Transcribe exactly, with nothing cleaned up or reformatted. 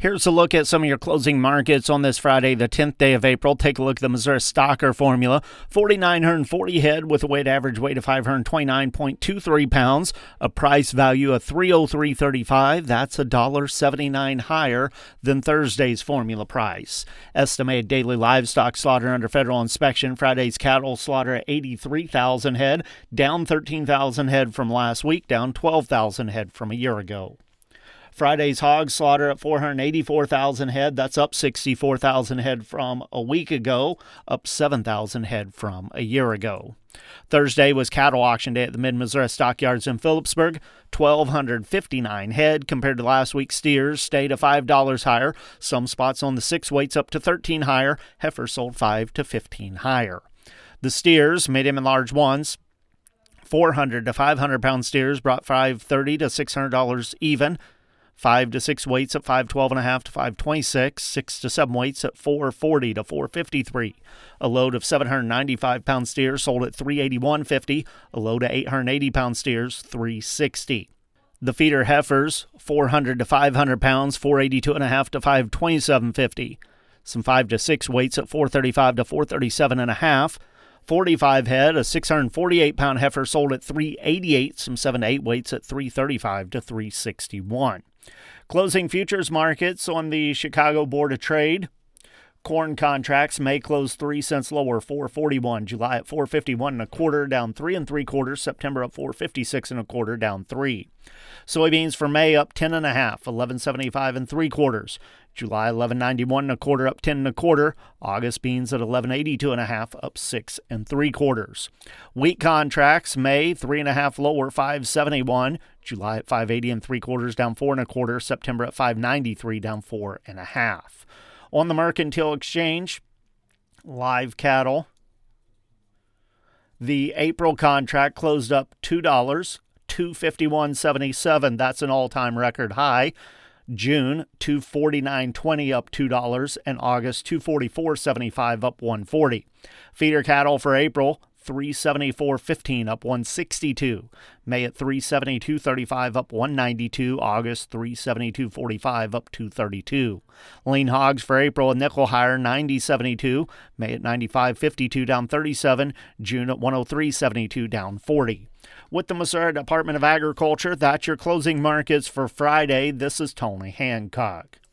Here's a look at some of your closing markets on this Friday, the tenth day of April. Take a look at the Missouri Stocker Formula. four thousand nine hundred forty head with a weighted average weight of five hundred twenty-nine point two three pounds. A price value of three oh three thirty-five. That's one dollar seventy-nine higher than Thursday's formula price. Estimated daily livestock slaughter under federal inspection. Friday's cattle slaughter at eighty-three thousand head, down thirteen thousand head from last week, down twelve thousand head from a year ago. Friday's hog slaughter at four hundred eighty-four thousand head. That's up sixty-four thousand head from a week ago, up seven thousand head from a year ago. Thursday was cattle auction day at the Mid-Missouri Stockyards in Phillipsburg. one thousand two hundred fifty-nine head compared to last week's steers stayed at five dollars higher. Some spots on the six weights up to thirteen higher. Heifers sold five to fifteen higher. The steers, medium and large ones, four hundred to five hundred pound steers brought five thirty to six hundred dollars even. Five to six weights at five twelve and a half to five twenty-six. Six to seven weights at four forty to four fifty-three. A load of seven hundred ninety-five pound steers sold at three eighty-one fifty. A load of eight hundred eighty pound steers three sixty. The feeder heifers four hundred to five hundred pounds four eighty-two and a half to five twenty-seven fifty. Some five to six weights at four thirty-five to four thirty-seven and a half. forty-five head, a six hundred forty-eight pound heifer sold at three eighty-eight. Some seven to eight weights at three thirty-five to three sixty-one. Closing futures markets on the Chicago Board of Trade. Corn contracts may close three cents lower, four forty-one. July at four fifty-one and a quarter, down three and three quarters. September at four fifty-six and a quarter, down three. Soybeans for May up ten and a half, eleven seventy-five and three quarters. July eleven ninety-one and a quarter, up ten and a quarter. August beans at eleven eighty-two and a half, up six and three quarters. Wheat contracts May three and a half lower, five seventy-one. July at five eighty and three quarters, down four and a quarter. September at five ninety-three, down four and a half. On the Mercantile Exchange, live cattle. The April contract closed up two dollars, two fifty-one seventy-seven. That's an all-time record high. June, two forty-nine twenty, up two dollars, and August, two forty-four seventy-five, up one forty. Feeder cattle for April, three seventy-four fifteen, up one sixty-two. May at three seventy-two thirty-five, up one ninety-two. August, three seventy-two forty-five, up two thirty-two. Lean hogs for April, a nickel higher, ninety seventy-two. May at ninety-five fifty-two, down thirty-seven. June at one oh three seventy-two, down forty. With the Missouri Department of Agriculture, that's your closing markets for Friday. This is Tony Hancock.